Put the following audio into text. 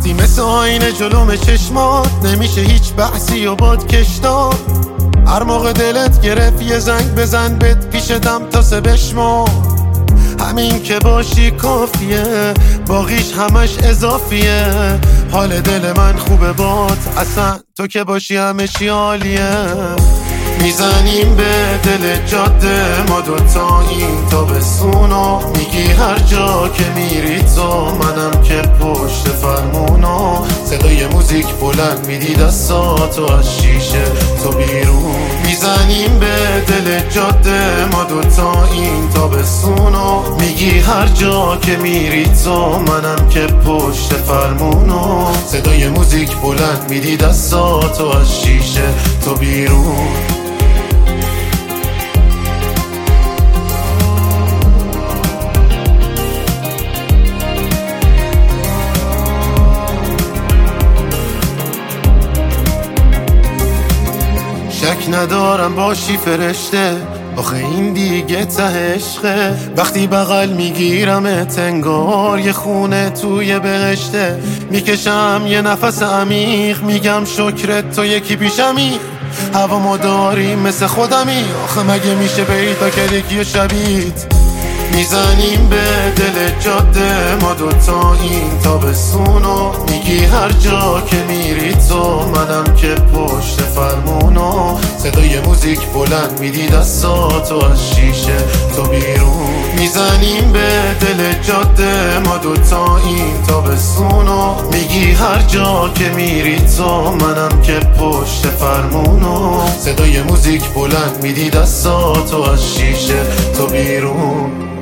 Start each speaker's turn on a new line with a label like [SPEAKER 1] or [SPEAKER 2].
[SPEAKER 1] وقتی مثل آینه جلوم چشمات نمیشه هیچ بحثی و باد کشتاد. هر موقع دلت گرفت یه زنگ بزن بهت پیشتم تا سه بشمار. همین که باشی کافیه، باقیش همش اضافیه. حال دل من خوبه بات، اصلا تو که باشی همه چی عالیه. میزنیم به دل جاده ما دوتا این تابستونو، میگی هر جا که میری تو منم که پشت فرمونو. صدای موزیک بلند میدی دستاتو از شیشه تو بیرون. میزنیم به دل جاده ما دوتا این تابستونو، میگی هر جا که میری تو منم که پشت فرمونو. صدای موزیک بلند میدی دستاتو از شیشه تو بیرون. شک ندارم باشی فرشته، آخه این دیگه ته عشقه. وقتی بغل میگیرمت انگار یه خونه توی بهشته. میکشم یه نفس عمیق، میگم شکرت تو یکی پیشمی. هوامو داری مثل خودمی، آخه مگه میشه پیدا کرد یکی و شبیت. میزنیم به دل جاده ما دوتا این تابستونو، میگی هر جا که میری تو منم که پشت فرمونو. صدای موزیک بلند میدی دستاتو از شیشه تو بیرون. میزنیم به دل جاده ما دوتا این تابستونو، میگی هر جا که میری تو منم که پشت فرمونو. صدای موزیک بلند میدی دستاتو از شیشه تو بیرون.